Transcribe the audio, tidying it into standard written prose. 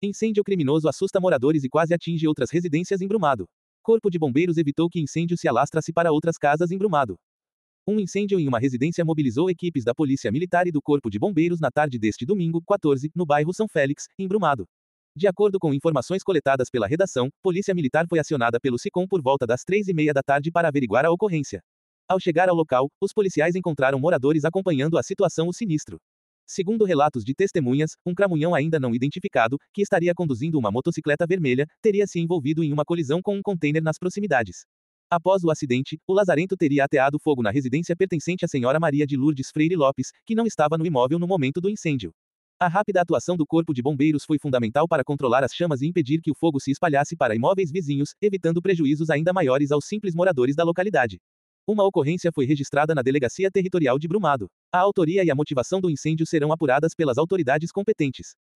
Incêndio criminoso assusta moradores e quase atinge outras residências em Brumado. Corpo de Bombeiros evitou que incêndio se alastrasse para outras casas em Brumado. Um incêndio em uma residência mobilizou equipes da Polícia Militar e do Corpo de Bombeiros na tarde deste domingo, 14, no bairro São Félix, em Brumado. De acordo com informações coletadas pela redação, Polícia Militar foi acionada pelo SICOM por volta das 3:30 da tarde para averiguar a ocorrência. Ao chegar ao local, os policiais encontraram moradores acompanhando a situação o sinistro. Segundo relatos de testemunhas, um cramunhão ainda não identificado, que estaria conduzindo uma motocicleta vermelha, teria se envolvido em uma colisão com um container nas proximidades. Após o acidente, o lazarento teria ateado fogo na residência pertencente à senhora Maria de Lourdes Freire Lopes, que não estava no imóvel no momento do incêndio. A rápida atuação do Corpo de Bombeiros foi fundamental para controlar as chamas e impedir que o fogo se espalhasse para imóveis vizinhos, evitando prejuízos ainda maiores aos simples moradores da localidade. Uma ocorrência foi registrada na Delegacia Territorial de Brumado. A autoria e a motivação do incêndio serão apuradas pelas autoridades competentes.